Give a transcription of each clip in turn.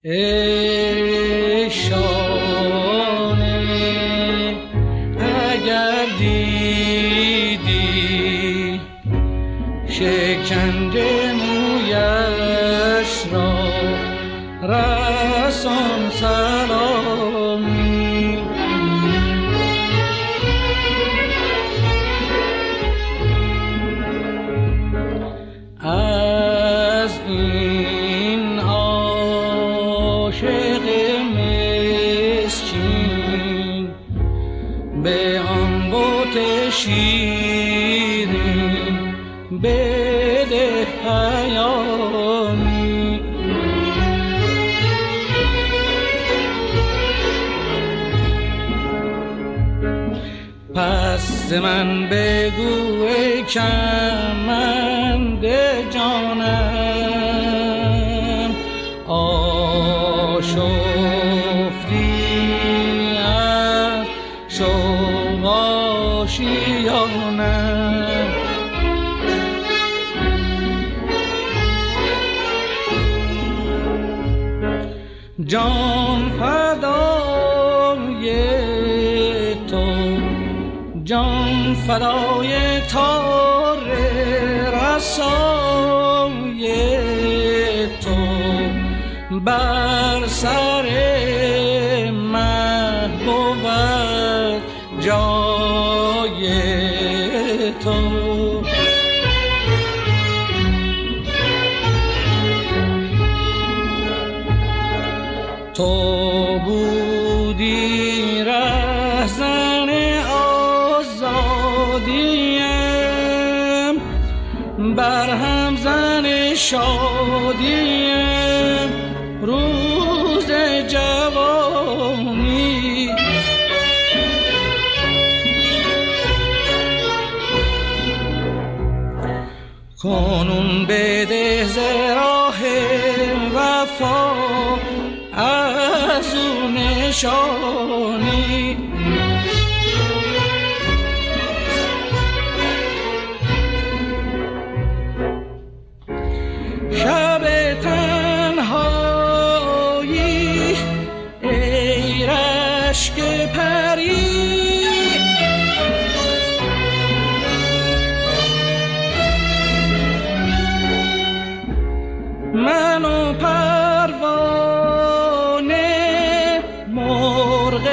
ای شانه اگر دیدی شکنجه مویش را رسان سلامی. از این عاشق مسکین به آن بت شیرین بده پیامی. پس من بگو ای کمند جانم آشفتی از شوق آشیانم. جان فدای تو، جان فدای تار رسای تو، بر سر من بود جای تو. تو بودی رهزن آزادیم، برهم زن شادیم روز جوانی. کنون بده ز راه وفا از او نشانی. شب تنهایی ای رشک پری، من و پروانه مرغ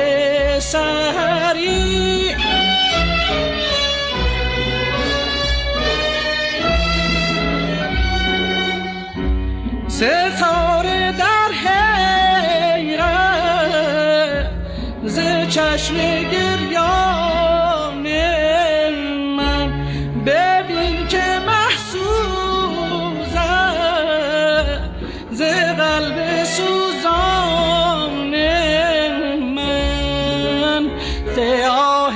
سحری. ستاره در حیرت ز چشم گریان من، ببین که محسوزم ز قلب سوزان من. سیاه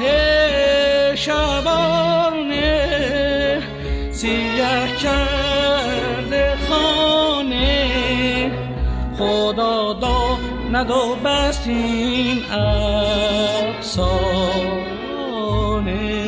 شبانه سیاه کرده خانه، خدا داند و بس این افسانه.